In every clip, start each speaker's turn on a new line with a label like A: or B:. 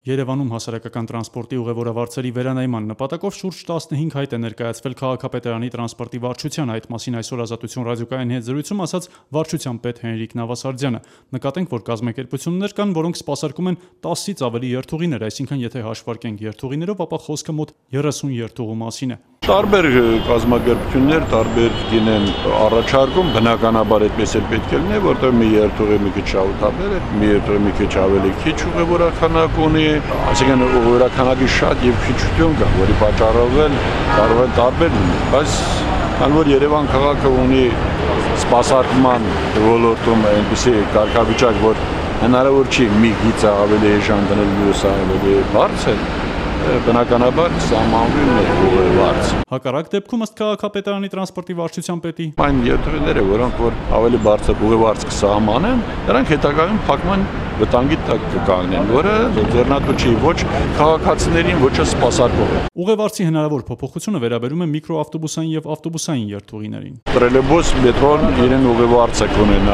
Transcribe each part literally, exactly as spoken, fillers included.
A: Երևանում հասարակական տրանսպորտի ուղևորավարձերի վերանայման նպատակով շուրջ տասնհինգ հայտ է ներկայացվել քաղաքապետարանի տրանսպորտի վարչության, այդ մասին այսօր Ազատություն ռադիոկայանի հետ զրույցում ասաց վարչության պետ Հենրիկ Նավասարդյանը։ Նկատենք, որ կազմակերպություններ կան, որոնք սպասարկում են տասից ավելի երթուղիներ, այսինքն եթե հաշվարկենք երթուղիներով, ապա խոսքը մոտ երեսուն երթուղու մասին է։
B: Տարբեր կազմակերպություններ տարբեր գին են առաջարկում, բնականաբար այդպես էլ պետք է լինի, որտեղ մի երթուղի մի քիչ շահութաբեր է, մի երթուղի մի քիչ ավելի քիչ ուղևորականակ ունի, այսինքն ուղևորականակի շատ եւ քիչություն կա, որի պատճառով էլ կարող է տարբեր լինի, բայց քանի որ Երևան քաղաքը ունի սպասարկման ոլորտում այնպիսի կարգավիճակ, որ հնարավոր չի մի գիծ ավելի էժան դնել, մյուսը ավելի բարձր, բնականաբար սահմանվում է ուղևորված։
A: Հակառակ դեպքում ըստ քաղաքապետարանի տրանսպորտի վարչության պետի
B: այն երթուղիները, որոնք որ ավելի բարձր ուղևորված կսահմանեն, նրանք հետագայում փակման վտանգի տակ կկանգնեն, որը ձեռնատու չի ոչ քաղաքացիներին, ոչ սպասարկող։
A: Ուղևորցի հնարավոր փոփոխությունը վերաբերում է միկրոավտոբուսային եւ ավտոբուսային երթուղիներին։
B: Տրոլեյբուս, մետրոն իրեն ուղևորված կունենա։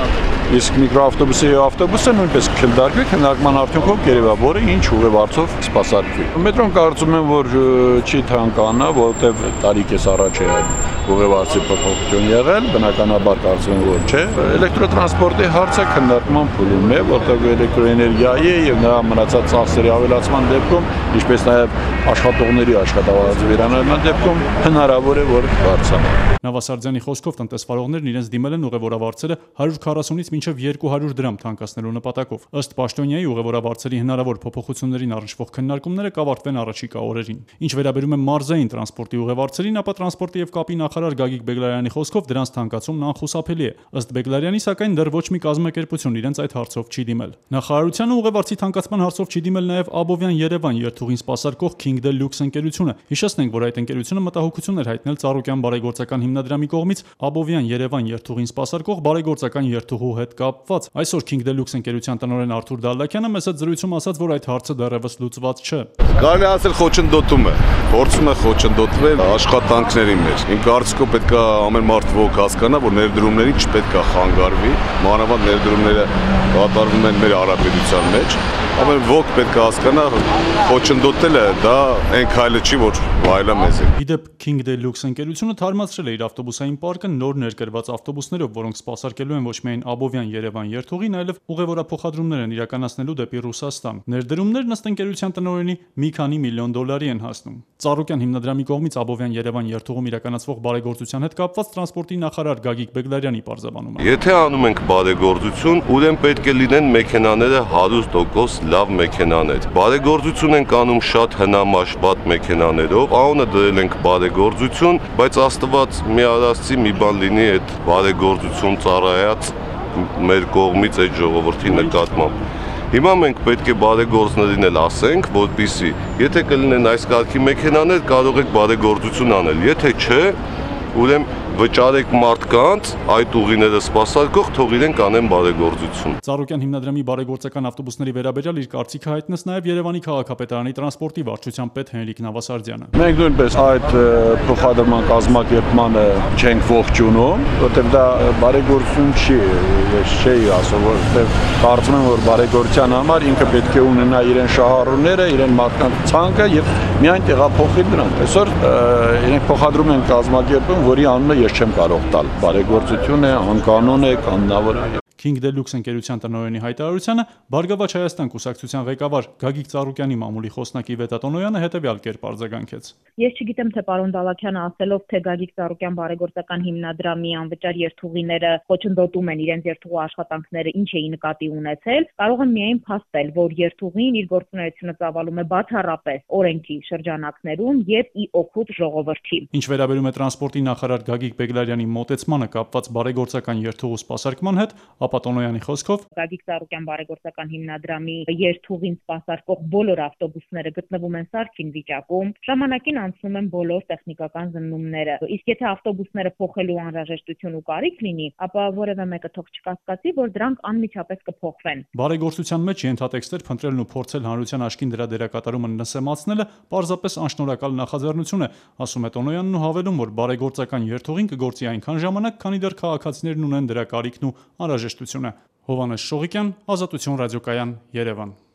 B: Իսկ միկրոավտոբուսը եւ ավտոբուսը նույնպես քննարկվի, քննարկման արդյունքով կերևա, որը ինչ ուղևորцов սպասարկվի։ Մետրոն կարծում եմ, որ չի թանկանա, որովհետեւ տարիքես առաջ է ուղևորцի փոփոխություն եղել, բնականաբար կարծում եմ, որ չէ։ Էլեկտրոտրանսպորտի հարցը քննարկման փուլում է, որտեղ էլեկտրոէներգիայի եւ նրա մնացած ծախսերի ավելացման դեպքում, ինչպես նաեւ աշխատողների աշխատավարձի վերանայման դեպքում հնարավոր է, որ բարձրանա։
A: Նավասարդյանի խոսքով տնտեսվարողներն իրենց դիմել են ուղևորավարձերը հարյուր քառասունից մինչև երկու հարյուր դրամ թանկացնելու նպատակով։ Ըստ պաշտոնյայի ուղևորավարձերի հնարավոր փոփոխություններին առնչվող քննարկումները կավարտվեն առաջիկա օրերին։ Ինչ վերաբերում է մարզային տրանսպորտի ուղևորներին, ապա տրանսպորտի եւ կապի նախարար Գագիկ Բեգլարյանի խոսքով դրանց թանկացումն անխուսափելի է։ Ըստ Բեգլարյանի, սակայն դեռ ոչ մի կազմակերպություն իրենց այդ հարցով չի դիմել։ Նախարարությանը ուղևորցի թանկացման հարցով չի դիմել նաեւ Աբովյան-Երևան երթուղին սպասարկող King Deluxe ընկերությունը։ Հիշեցնենք, որ այդ ընկերությունը մտահոգություն էր հայտնել Ծառուկյան բարեգործական հիմնադրամի կողմից Աբովյան-Երևան երթուղին սպասարկող բարեգործական երթուղու հետ կապված։ Այսօր King Deluxe ընկերության տնօրեն Արթուր Դալլաքյանը մեծ զրույցում ասաց, որ այդ հարցը դեռևս լուծված չէ։
C: Կարելի ասել խոչընդոտում է, փորձում է խոչընդոտվել աշխատանքների մեջ։ Իմ կարծիքով պետք է ամեն մարդ ոգ հասկանա, որ ներդրումներին չպետք է խանգարվի, մանավանդ ներդրումները կատարվում են մեր հարաբերության մեջ։ Ամեն ոք պետք է հասկանա, խոչընդոտելը դա այն քայլը չի, որ վայելա մեզ է։
A: Իդեպ King Deluxe ընկերությունը թարմացրել է իր ավտոբուսային պարկը նոր ներկրված ավտոբուսներով, որոնք սպասարկելու են ոչ միայն Աբովյան-Երևան երթուղին, այլև ուղևորափոխադրումներ են իրականացնելու դեպի Ռուսաստան։ Ներդրումներն ըստ ընկերության տնօրենի մի քանի միլիոն դոլարի են հասնում։ Ծառուկյան հիմնադրամի կողմից Աբովյան-Երևան երթուղում իրականացվող բարեգործության հետ կապված տրանսպորտի նախարար Գագիկ Բեգլարյանի պարզաբանումը։
C: Եթե անում ենք բարեգործություն, ուրեմն պետք է լինեն մեքենաները հարյուր տոկոս լավ մեքենաներ։ Բարեգործություն ենք անում շատ հնամաշված մեքենաներով, անունը դրել ենք բարեգործություն, բայց Աստված մի արածի մի բան լինի այդ բարեգործություն ծառայած մեր կողմից այդ ժողովրդի նկատմամբ։ Հիմա մենք պետք է բարեգործներին էլ ասենք, որպեսզի եթե կլինեն այս կարգի մեքենաներ, կարող եք բարեգործություն անել, եթե չէ, ուրեմն վճարեք մարդկանց այդ ուղիները սպասարկող, թող իրենք անեն բարեգործություն։
A: Ծառուկյան հիմնադրամի բարեգործական ավտոբուսների վերաբերյալ իր կարծիքը հայտնեց նաև Երևանի քաղաքապետարանի տրանսպորտի վարչության պետ Հենրիկ Նավասարդյանը։
B: Մենք նույնպես այդ փոխադրման կազմակերպմանը չենք ողջունում, որտեղ դա բարեգործություն չի, ես չէի ասում, որտեղ կարծում եմ, որ բարեգործության համար ինքը պետք է ունենա իրեն շահառուները, իրեն մարդկանց ցանկը եւ միայն տեղափոխի դրանք։ Այսօր իրենք փոխադրում են կազմակերպում, որի անունը ես չեմ կարող տալ։ Բարեգործություն է, անկանոն է, կանոնավոր է։
A: King Deluxe ընկերության տնօրենի հայտարարությանը Բարգավաճ Հայաստան կուսակցության ղեկավար Գագիկ Ծառուկյանի մամուլի խոսնակի Վետատոնոյանը հետևյալ կերպ արձագանքեց։
D: Ես չգիտեմ, թե պարոն Դալլաքյանը ասելով, թե Գագիկ Ծառուկյան բարեգործական հիմնադրամի անվճար երթուղիները խոչընդոտում են իրենց երթուղու աշխատանքները, ինչ էի նկատի ունեցել, կարող եմ միայն փաստել, որ երթուղին իր գործունեությունը ծավալում է բացառապես օրենքի շրջանակներում եւ ի օգուտ ժողովրդի։
A: Ինչ վերաբերում է տրանսպորտի նախարար Գագիկ Բեգլարյանի մոտեցմանը կապված բարեգործական երթուղու սպասարկման հետ, ապա Տոնոյանի խոսքով
D: Գագիկ Ծառուկյան բարեգործական հիմնադրամի երթուղին սպասարկող բոլոր ավտոբուսները գտնվում են սարքին վիճակում, ժամանակին անցնում են բոլոր տեխնիկական զննումները։ Իսկ եթե ավտոբուսները փոխելու անհրաժեշտություն ու կարիք լինի, ապա որևէ մեկը թող չկասկածի, որ դրանք անմիջապես կփոխվեն։
A: Բարեգործության մեջ ենթատեքստեր փնտրելն ու փորձել հանրության աշխին դրա դերակատարումը նսեմացնելը պարզապես անշնորհակալ նախաձեռնություն է, ասում է Տոնոյանն ու հավելում, որ բարեգործական երթուղին կգործի այնքան ժամանակ, քանի դեռ քաղաքացիներն ունեն դրա կարիքն ու անհրաժեշտությունը։ Հովհաննես Շողիկյան, Ազատություն ռադիոկայան, Երևան։